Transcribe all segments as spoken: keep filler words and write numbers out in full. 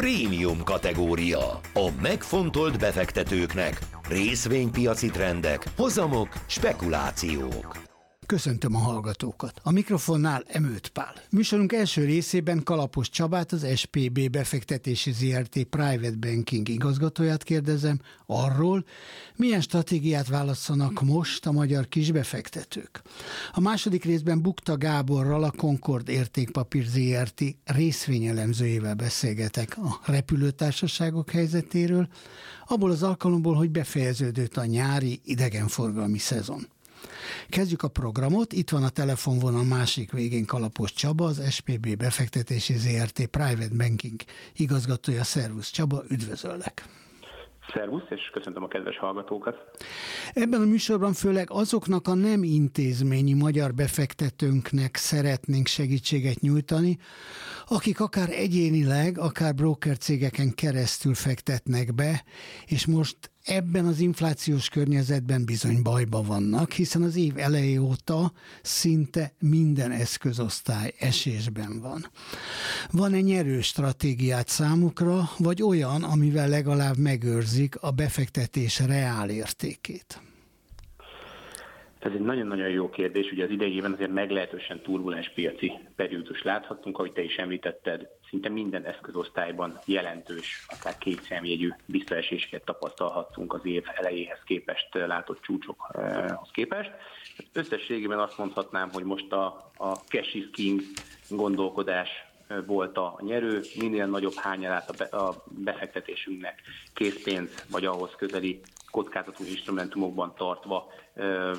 Prémium kategória. A megfontolt befektetőknek. Részvénypiaci trendek, hozamok, spekulációk. Köszöntöm a hallgatókat. A mikrofonnál Emőt Pál. Műsorunk első részében Kalapos Csabát, az es pé bé Befektetési zé er té Private Banking igazgatóját kérdezem arról, milyen stratégiát válasszanak most a magyar kisbefektetők. A második részben Bukta Gáborral, a Concord Értékpapír zé er té részvényelemzőjével beszélgetek a repülőtársaságok helyzetéről, abból az alkalomból, hogy befejeződött a nyári idegenforgalmi szezon. Kezdjük a programot, itt van a telefonvonal másik végén Kalapos Csaba, az es pé bé Befektetési zé er té Private Banking igazgatója. Szervusz Csaba, üdvözöllek! Szervusz, és köszöntöm a kedves hallgatókat! Ebben a műsorban főleg azoknak a nem intézményi magyar befektetőnknek szeretnénk segítséget nyújtani, akik akár egyénileg, akár brokercégeken keresztül fektetnek be, és most ebben az inflációs környezetben bizony bajba vannak, hiszen az év eleje óta szinte minden eszközosztály esésben van. Van-e nyerő stratégiát számukra, vagy olyan, amivel legalább megőrzik a befektetés reál értékét? Ez egy nagyon-nagyon jó kérdés. Ugye az idejében azért meglehetősen turbulens piaci periódus láthattunk, ahogy te is említetted, szinte minden eszközosztályban jelentős, akár két számjegyű visszaeséseket tapasztalhattunk az év elejéhez képest látott csúcsokhoz képest. Összességében azt mondhatnám, hogy most a, a cash is king gondolkodás volt a nyerő, minél nagyobb hányalát a, be, a befektetésünknek készpénz vagy ahhoz közeli kockázatú instrumentumokban tartva ö,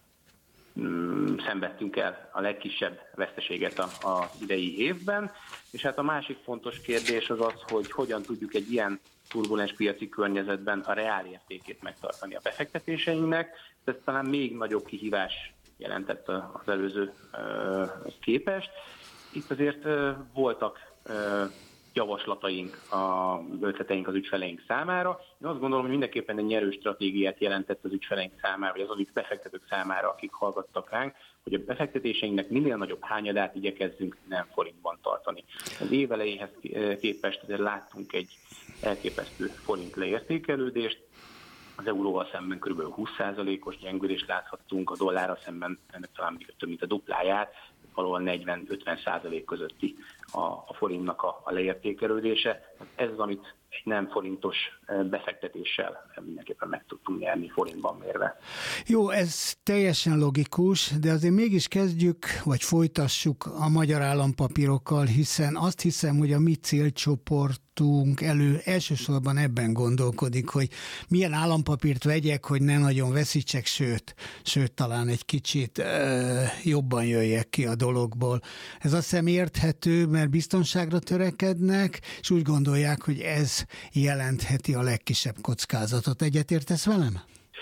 ö, szenvedtünk el a legkisebb veszteséget az idei évben. És hát a másik fontos kérdés az az, hogy hogyan tudjuk egy ilyen turbulens piaci környezetben a reál értékét megtartani a befektetéseinknek. Ez talán még nagyobb kihívás jelentett az előző ö, képest. Itt azért ö, voltak ö, javaslataink, a ötleteink az ügyfeleink számára. Én azt gondolom, hogy mindenképpen egy nyerő stratégiát jelentett az ügyfeleink számára, vagy az adott befektetők számára, akik hallgattak ránk, hogy a befektetéseinknek minél nagyobb hányadát igyekezzünk nem forintban tartani. Az év elejéhez képest azért láttunk egy elképesztő forint leértékelődést, az euróval szemben kb. húsz százalékos gyengülést láthattunk, a dollárral szemben ennek talán még több mint a dupláját, valahol negyven-ötven százalék közötti a, a forintnak a, a leértékelődése. Ez az, amit egy nem forintos befektetéssel mindenképpen meg tudtunk nyerni forintban mérve. Jó, ez teljesen logikus, de azért mégis kezdjük, vagy folytassuk a magyar állampapírokkal, hiszen azt hiszem, hogy a mi célcsoportunk elő elsősorban ebben gondolkodik, hogy milyen állampapírt vegyek, hogy ne nagyon veszítsek, sőt, sőt talán egy kicsit ö, jobban jöjjek ki a dologból. Ez azt hiszem érthető, mert biztonságra törekednek, és úgy gondolják, hogy ez jelentheti a legkisebb kockázatot. Egyetértesz velem?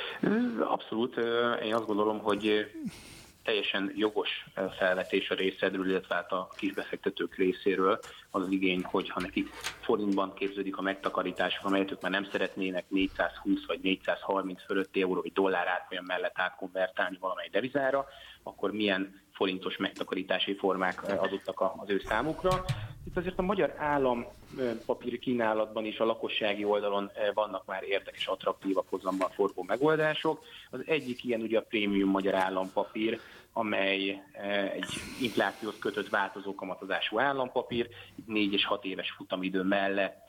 Abszolút. Én azt gondolom, hogy teljesen jogos felvetés a részedről, illetve a kisbefektetők részéről az az igény, hogy ha nekik forintban képződik a megtakarítások, amelyet ők már nem szeretnének négyszázhúsz vagy négyszázharminc fölötti euró vagy dollár árfolyam mellett átkonvertálni valamely devizára, akkor milyen forintos megtakarítási formák adottak az ő számukra. Itt azért a magyar állampapír kínálatban is a lakossági oldalon vannak már érdekes, attraktívabb hozamban forgó megoldások. Az egyik ilyen ugye a prémium magyar állampapír, amely egy inflációhoz kötött változó kamatozású állampapír, négy és hat éves futamidő mellett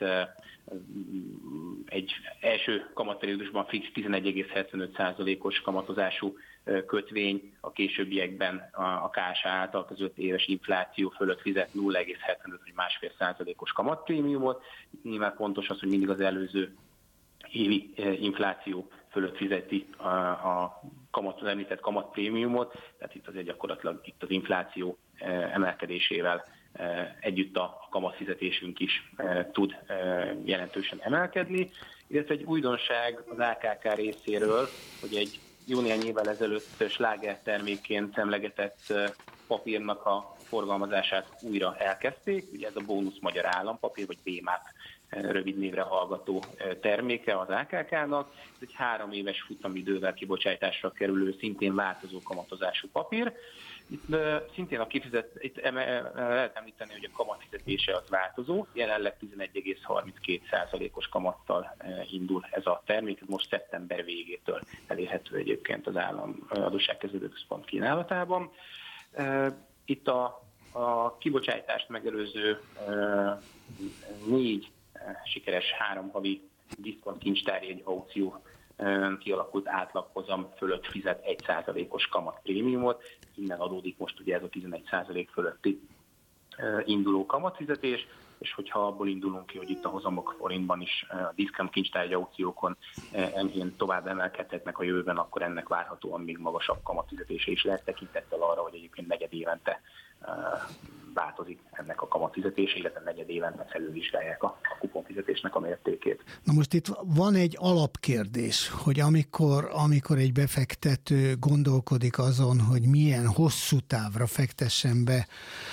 egy első kamatperiódusban fix tizenegy egész hetvenöt százalékos kamatozású kötvény, a későbbiekben a ká es á által között éves infláció fölött fizet nulla egész hetvenöt vagy másfél százalékos kamatprémiumot. Nyilván fontos az, hogy mindig az előző évi infláció fölött fizeti a, a kamat, az említett kamatprémiumot, tehát itt azért gyakorlatilag itt az infláció emelkedésével együtt a kamatfizetésünk is tud jelentősen emelkedni, illetve egy újdonság az á ká ká részéről, hogy egy jó néhány évvel ezelőtt sláger termékként emlegetett papírnak a forgalmazását újra elkezdték. Ugye ez a bónusz magyar állampapír, vagy bé máp rövid névre hallgató terméke az á ká ká-nak. Ez egy három éves futamidővel kibocsátásra kerülő, szintén változó kamatozású papír. Itt uh, szintén a kifizet, itt eme, lehet említeni, hogy a kamatfizetése az változó, jelenleg tizenegy egész harminckét százalékos kamattal uh, indul ez a termék, most szeptember végétől elérhető egyébként az állam adósságkezelő központ kínálatában. Uh, itt a, a kibocsátást megelőző uh, négy uh, sikeres három havi diszkont kincstárjegy aukció kialakult átlaghozam fölött fizet egy százalékos kamat prémiumot, innen adódik most ugye ez a tizenegy százalék fölötti induló kamatfizetés, és hogyha abból indulunk ki, hogy itt a hozamok forintban is a diszkont kincstárjegy aukciókon enyhén tovább emelkedhetnek a jövőben, akkor ennek várhatóan még magasabb kamatfizetése is lehet, tekintettel arra, hogy egyébként negyed évente változik ennek a kamatfizetése, illetve negyed évente felülvizsgálják a, a kuponfizetésnek a mértékét. Na most itt van egy alapkérdés, hogy amikor, amikor egy befektető gondolkodik azon, hogy milyen hosszú távra fektessen be,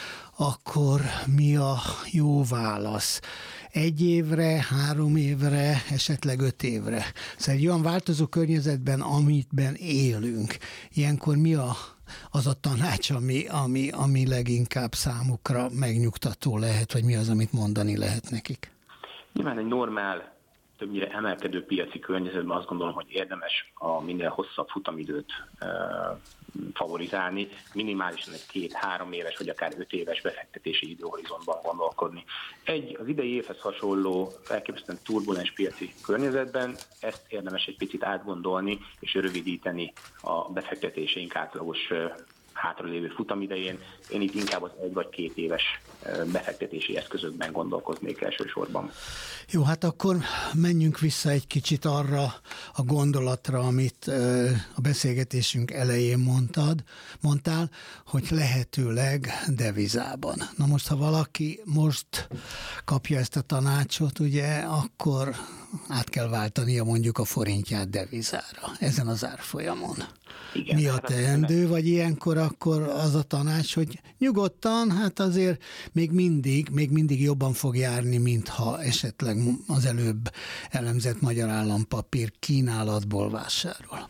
akkor mi a jó válasz? Egy évre, három évre, esetleg öt évre. Szóval egy olyan változó környezetben, amitben élünk, ilyenkor mi a az a tanács, ami, ami, ami leginkább számukra megnyugtató lehet, vagy mi az, amit mondani lehet nekik? Nyilván egy normál, többnyire emelkedő piaci környezetben azt gondolom, hogy érdemes a minél hosszabb futamidőt e, favorizálni, minimálisan egy két-három éves, vagy akár öt éves befektetési időhorizontban gondolkodni. Egy az idei évhez hasonló, elképesztően turbulens piaci környezetben ezt érdemes egy picit átgondolni, és rövidíteni a befektetéseink átlagos hátralévő futamidején. Én itt inkább az egy vagy két éves befektetési eszközökben gondolkoznék elsősorban. Jó, hát akkor menjünk vissza egy kicsit arra a gondolatra, amit a beszélgetésünk elején mondtad, mondtál, hogy lehetőleg devizában. Na most, ha valaki most kapja ezt a tanácsot, ugye, akkor át kell váltania mondjuk a forintját devizára ezen az árfolyamon. Igen, mi a teendő, vagy ilyenkor akkor az a tanács, hogy nyugodtan, hát azért még mindig, még mindig jobban fog járni, mintha esetleg az előbb elemzett magyar állampapír kínálatból vásárol.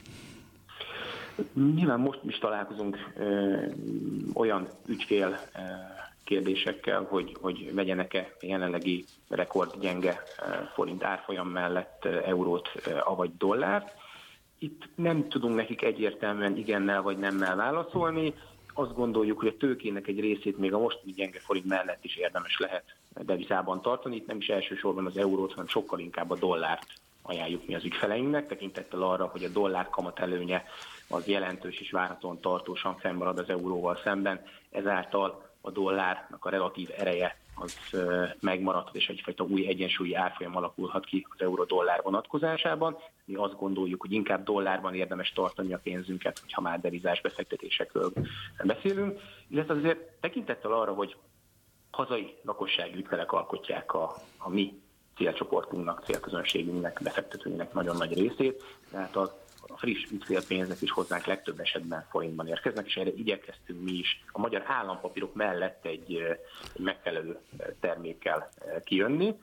Nyilván most is találkozunk ö, olyan ügyfél ö, kérdésekkel, hogy, hogy vegyenek-e jelenlegi rekordgyenge forint árfolyam mellett eurót, avagy dollárt. Itt nem tudunk nekik egyértelműen igennel vagy nemmel válaszolni. Azt gondoljuk, hogy a tőkének egy részét még a mostani gyenge forint mellett is érdemes lehet devizában tartani. Itt nem is elsősorban az eurót, hanem sokkal inkább a dollárt ajánljuk mi az ügyfeleinknek, tekintettel arra, hogy a dollár kamatelőnye az jelentős és várhatóan tartósan fennmarad az euróval szemben. Ezáltal a dollárnak a relatív ereje az megmaradhat, és egyfajta új egyensúlyi árfolyam alakulhat ki az euró-dollár vonatkozásában. Mi azt gondoljuk, hogy inkább dollárban érdemes tartani a pénzünket, hogyha már devizás befektetésekről beszélünk, illetve azért tekintettel arra, hogy hazai lakossági ügyfelek alkotják a, a mi célcsoportunknak, célközönségünknek, befektetőinknek nagyon nagy részét, tehát az a friss ügyfélpénzek is hozzánk legtöbb esetben forintban érkeznek, és erre igyekeztünk mi is a magyar állampapírok mellett egy, egy megfelelő termékkel kijönni.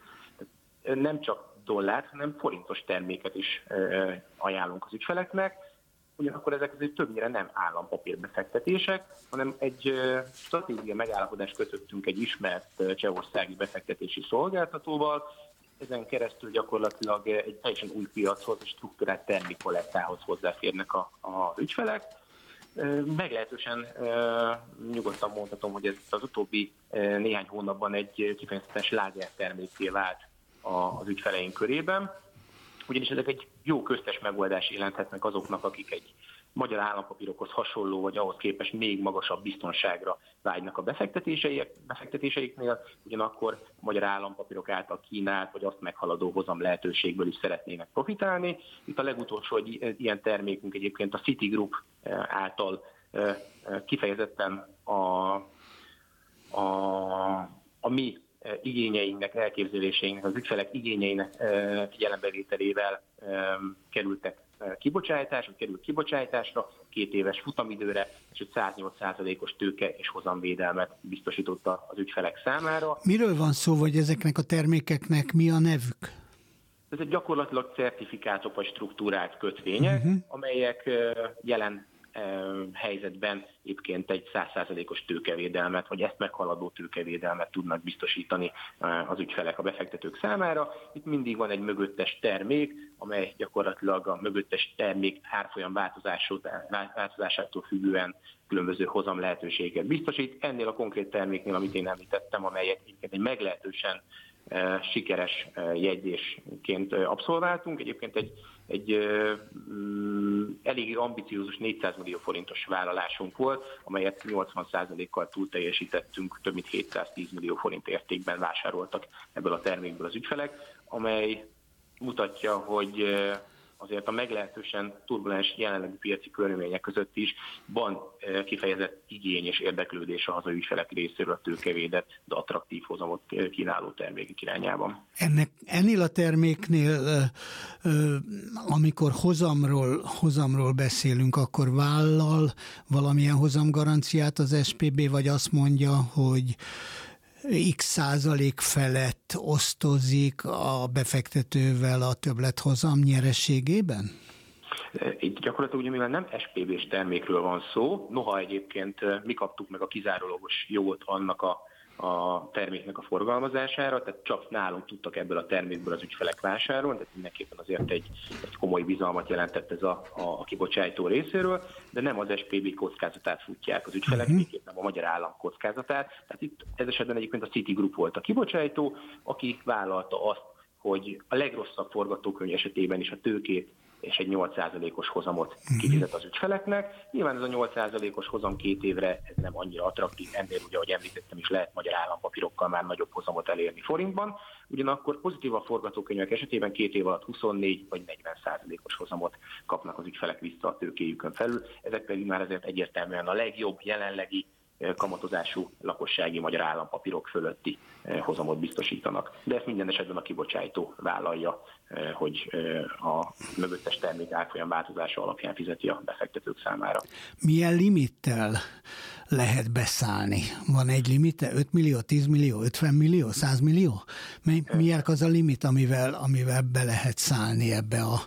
Nem csak dollárt, hanem forintos terméket is ajánlunk az ügyfeleknek, ugyanakkor ezek azért többnyire nem állampapír befektetések, hanem egy stratégia megállapodást kötöttünk egy ismert csehországi befektetési szolgáltatóval. Ezen keresztül gyakorlatilag egy teljesen új piachoz, egy struktúrált termékpalettához hozzáférnek a, a ügyfelek. Meglehetősen nyugodtan mondhatom, hogy ez az utóbbi néhány hónapban egy kifejezetten slágertermékké vált az ügyfeleink körében, ugyanis ezek egy jó köztes megoldás jelenthetnek azoknak, akik egy magyar állampapírokhoz hasonló, vagy ahhoz képest még magasabb biztonságra vágynak a befektetéseiknél, ugyanakkor a magyar állampapírok által kínált, vagy azt meghaladó hozam lehetőségből is szeretnének profitálni. Itt a legutolsó egy ilyen termékünk egyébként a Citigroup által kifejezetten a, a, a mi igényeinknek, elképzeléseinknek, az ügyfelek igényeinek figyelembevételével kerültek kibocsátás, vagy került kibocsátásra, két éves futamidőre, és egy száznyolc százalékos tőke és hozamvédelmet biztosította az ügyfelek számára. Miről van szó, vagy ezeknek a termékeknek mi a nevük? Ez egy gyakorlatilag certifikátok vagy struktúrált kötvények, uh-huh. amelyek jelen helyzetben egyébként egy száz százalékos tőkevédelmet, vagy ezt meghaladó tőkevédelmet tudnak biztosítani az ügyfelek a befektetők számára. Itt mindig van egy mögöttes termék, amely gyakorlatilag a mögöttes termék árfolyam változásától függően különböző hozam lehetőséget biztosít. Ennél a konkrét terméknél, amit én említettem, amelyet egy meglehetősen sikeres jegyzésként abszolváltunk. Egyébként egy, egy um, eléggé ambiciózus négyszáz millió forintos vállalásunk volt, amelyet nyolcvan százalékkal túl teljesítettünk, több mint hétszáztíz millió forint értékben vásároltak ebből a termékből az ügyfelek, amely mutatja, hogy azért a meglehetősen turbulens jelenlegi piaci körülmények között is van kifejezett igény és érdeklődés a hazai ügyfelek részéről a tőkevédett, de attraktív hozamot kínáló termékek irányában. Ennek, ennél a terméknél, amikor hozamról, hozamról beszélünk, akkor vállal valamilyen hozamgaranciát az es pé bé, vagy azt mondja, hogy X százalék felett osztozik a befektetővel a többlethozam nyereségében? Itt gyakorlatilag ugye, mivel nem es pé bé-s termékről van szó, noha egyébként mi kaptuk meg a kizárólagos jogot annak a, a terméknek a forgalmazására, tehát csak nálunk tudtak ebből a termékből az ügyfelek vásárolni, tehát mindenképpen azért egy, egy komoly bizalmat jelentett ez a, a, a kibocsátó részéről, de nem az es pé bé kockázatát futják az ügyfelek, uh-huh. nem a magyar állam kockázatát. Tehát itt ez esetben egyébként a Citigroup volt a kibocsátó, aki vállalta azt, hogy a legrosszabb forgatókönyv esetében is a tőkét és egy nyolc százalékos hozamot kifizet az ügyfeleknek. Nyilván ez a nyolc százalékos hozam két évre ez nem annyira attraktív, ennél ugye, ahogy említettem is, lehet magyar állampapírokkal már nagyobb hozamot elérni forintban. Ugyanakkor pozitív a forgatókönyvek esetében két év alatt huszonnégy vagy negyven százalékos hozamot kapnak az ügyfelek vissza a tőkéjükön felül. Ezek pedig már ezért egyértelműen a legjobb jelenlegi kamatozású lakossági magyar állampapírok fölötti hozamot biztosítanak. De ezt minden esetben a kibocsátó vállalja, hogy a mögöttes termék árfolyam változása alapján fizeti a befektetők számára. Milyen limittel lehet beszállni? Van egy limite? öt millió, tíz millió, ötven millió, száz millió? Milyen az a limit, amivel, amivel be lehet szállni ebbe a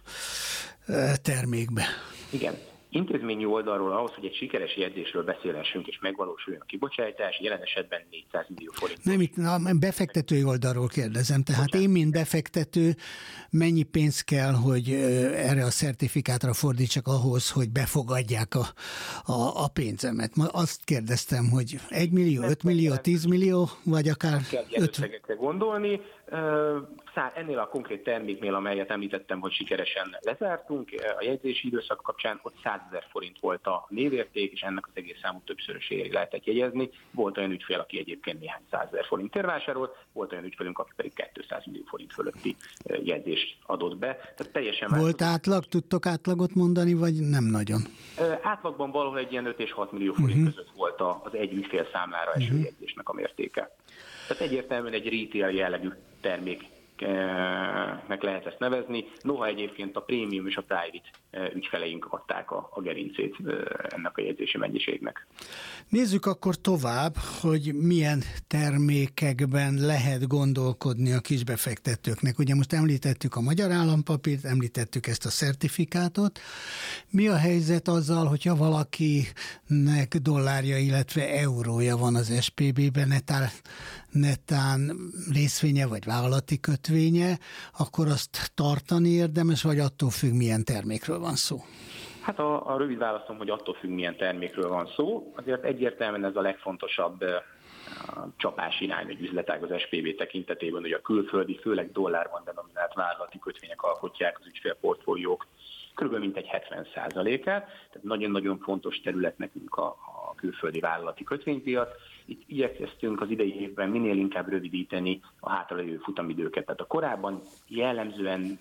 termékbe? Igen. Intézményi oldalról ahhoz, hogy egy sikeres jegyzésről beszélhessünk és megvalósuljon a kibocsátás, jelen esetben négyszáz millió forint. Nem, itt a befektetői oldalról kérdezem. Tehát Bocsánat. Én, mint befektető, mennyi pénz kell, hogy erre a szertifikátra fordítsak ahhoz, hogy befogadják a, a, a pénzemet? Ma azt kérdeztem, hogy egy millió, öt millió, tíz millió, vagy akár öt gondolni. Ennél a konkrét terméknél, amelyet említettem, hogy sikeresen lezártunk, a jegyzési időszak kapcsán ott százezer forint volt a névérték, és ennek az egész számú többszörösére lehetett jegyezni. Volt olyan ügyfél, aki egyébként néhány százezer forintért vásárolt, volt olyan ügyfelünk, aki pedig kétszáz millió forint fölötti jegyzést adott be. Tehát teljesen volt változott. Átlag? Tudtok átlagot mondani, vagy nem nagyon? Átlagban valahol egy ilyen öt és hat millió forint uh-huh. között volt az egy ügyfél számára eső uh-huh. jegyzésnek a mértéke. Tehát egyértelműen egy retail jellegű terméknek lehet ezt nevezni, noha egyébként a prémium és a private ügyfeleink adták a, a gerincét ennek a jegyzési mennyiségnek. Nézzük akkor tovább, hogy milyen termékekben lehet gondolkodni a kisbefektetőknek. Ugye most említettük a magyar állampapírt, említettük ezt a szertifikátot. Mi a helyzet azzal, hogyha valakinek dollárja, illetve eurója van az es pé bé-ben, netán, netán részvénye vagy vállalati kötvénye, akkor azt tartani érdemes, vagy attól függ, milyen termékről van szó? Hát a, a rövid válaszom, hogy attól függ, milyen termékről van szó. Azért egyértelműen ez a legfontosabb a csapás irány, egy üzletág az es pé bé tekintetében, hogy a külföldi, főleg dollárban denominált vállalati kötvények alkotják az ügyfélportfóliók körülbelül mintegy hetven százalékát, tehát nagyon-nagyon fontos terület nekünk a, a külföldi vállalati kötvénypiac. Itt igyekeztünk az idei évben minél inkább rövidíteni a hátralévő futamidőket. Tehát a korábban jellemzően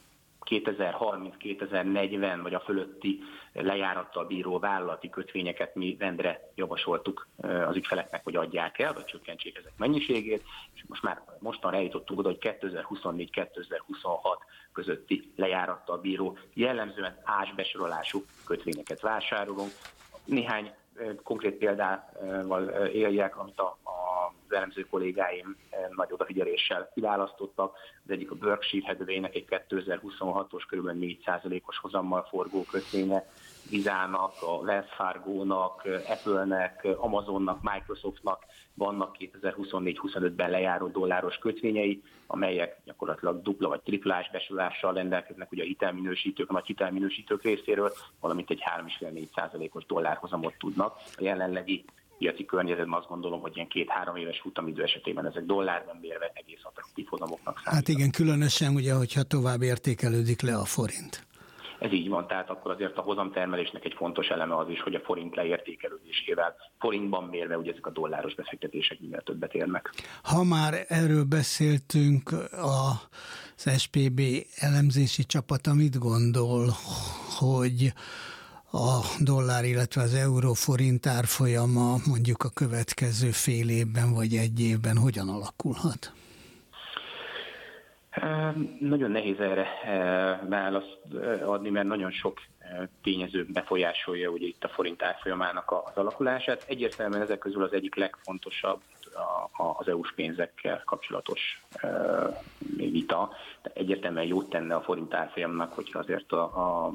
kétezer-harminc-kétezer-negyven vagy a fölötti lejárattal bíró vállalati kötvényeket mi rendre javasoltuk az ügyfeleknek, hogy adják el, vagy csökkentsék ezek mennyiségét, és most már mostan eljutottunk oda, hogy kétezer-huszonnégy-kétezer-huszonhat közötti lejárattal bíró jellemzően ásbesorolású kötvényeket vásárolunk. Néhány konkrét példával éljek, amit a, a az elemző kollégáim nagy odafigyeléssel kiválasztottak. Az egyik a Berkshire Hathaway-nek egy kétezer-huszonhatos kb. négy százalékos hozammal forgó kötvénye, Visának, a Wells Fargo-nak, Apple-nek, Amazonnak, Microsoftnak vannak kétezer-huszonnégy-huszonötben lejáró dolláros kötvényei, amelyek gyakorlatilag dupla vagy triplás besorolással rendelkeznek ugye a hitelminősítők, a nagy hitelminősítők részéről, valamint egy három egész öt-négy százalékos dollárhozamot tudnak. A jelenlegi piaci környezetben azt gondolom, hogy ilyen két-három éves futamidő esetében ezek dollárban mérve egész attraktív hozamoknak számítanak. Hát igen, különösen ugye, hogyha tovább értékelődik le a forint. Ez így van, tehát akkor azért a hozamtermelésnek egy fontos eleme az is, hogy a forint leértékelődésével forintban mérve ugye ezek a dolláros befektetések minél többet érnek. Ha már erről beszéltünk, az es pé bé elemzési csapata mit gondol, hogy a dollár, illetve az euró-forint árfolyama mondjuk a következő fél évben vagy egy évben hogyan alakulhat? Nagyon nehéz erre választ adni, mert nagyon sok tényező befolyásolja ugye itt a forint árfolyamának az alakulását. Egyértelműen ezek közül az egyik legfontosabb az é u-s pénzekkel kapcsolatos vita. De egyértelműen jót tenne a forint árfolyamnak, hogyha azért a, a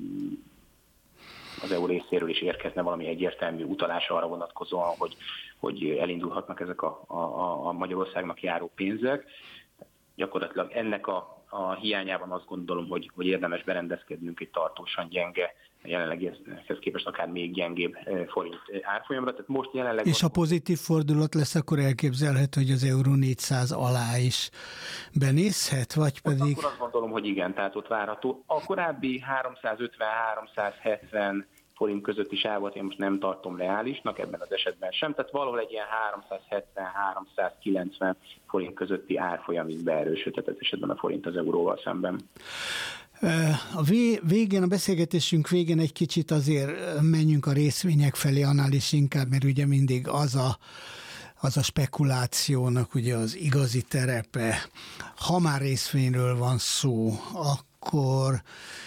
az é u részéről is érkezne valami egyértelmű utalás arra vonatkozóan, hogy, hogy elindulhatnak ezek a, a, a Magyarországnak járó pénzek. Gyakorlatilag ennek a, a hiányában azt gondolom, hogy, hogy érdemes berendezkednünk egy tartósan gyenge, jelenleg ehhez képest akár még gyengébb forint árfolyamra. Tehát most jelenleg és ha pozitív fordulat lesz, akkor elképzelhető, hogy az euró négyszáz alá is benézhet, vagy pedig... Akkor azt gondolom, hogy igen, tehát ott várható. A korábbi háromszázötven-háromszázhetven forint közötti sávot én most nem tartom reálisnak, ebben az esetben sem, tehát valahol egy ilyen háromszázhetven-háromszázkilencven forint közötti árfolyamig beerősödhet ez esetben a forint az euróval szemben. A végén, a beszélgetésünk végén egy kicsit azért menjünk a részvények felé, annál is inkább, mert ugye mindig az a, az a spekulációnak ugye az igazi terepe. Ha már részvényről van szó, akkor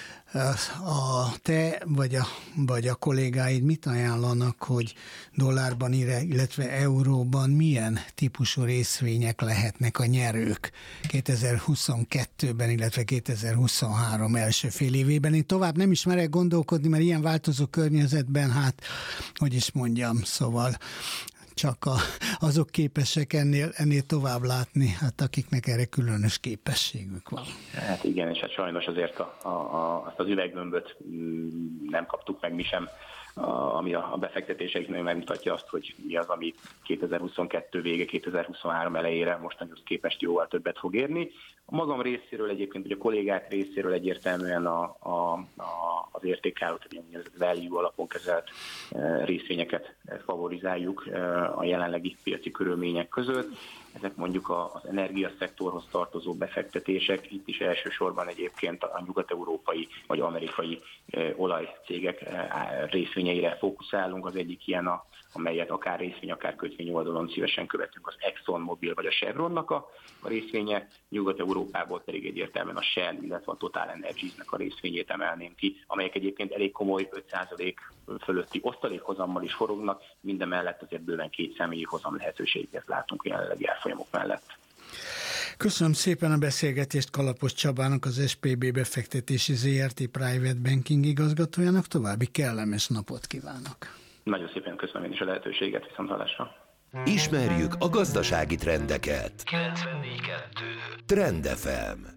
a te vagy a, vagy a kollégáid mit ajánlanak, hogy dollárban, illetve euróban milyen típusú részvények lehetnek a nyerők kétezer-huszonkettőben, illetve kétezer-huszonhárom első fél évében? Én tovább nem is merek gondolkodni, mert ilyen változó környezetben, hát, hogy is mondjam, szóval csak a, azok képesek ennél, ennél tovább látni, hát akiknek erre különös képességük van. Hát igen, és hát sajnos azért a, a, a, azt az üveggömböt nem kaptuk meg mi sem, a, ami a, a befektetéseiknél megmutatja azt, hogy mi az, ami kétezer-huszonkettő vége, kétezer-huszonhárom elejére mostanhoz képest jóval többet fog érni. A magam részéről egyébként, vagy a kollégák részéről egyértelműen a, a, a, az értékáló, tehát value alapon kezelt részvényeket favorizáljuk a jelenlegi piaci körülmények között. Ezek mondjuk az energiaszektorhoz tartozó befektetések, itt is elsősorban egyébként a nyugat-európai vagy amerikai olajcégek részvényeire fókuszálunk. Az egyik ilyen, a, amelyet akár részvény, akár kötvény oldalon szívesen követünk, az ExxonMobil vagy a Chevronnak a, a részvénye, Nyugat-Európából pedig egyértelműen a Shell, illetve a Total Energiesnek a részvényét emelném ki, amelyek egyébként elég komoly öt százalék fölötti osztalékhozammal is forognak, mindemellett azért bőven két személyi hozam lehetőséget látunk a jelenlegi árfolyamok mellett. Köszönöm szépen a beszélgetést Kalapos Csabának, az es pé bé befektetési zé er té Private Banking igazgatójának. További kellemes napot kívánok! Nagyon szépen köszönöm én is a lehetőséget, viszonthallásra. Ismerjük a gazdasági trendeket. kilencvennégy kettő Trend ef em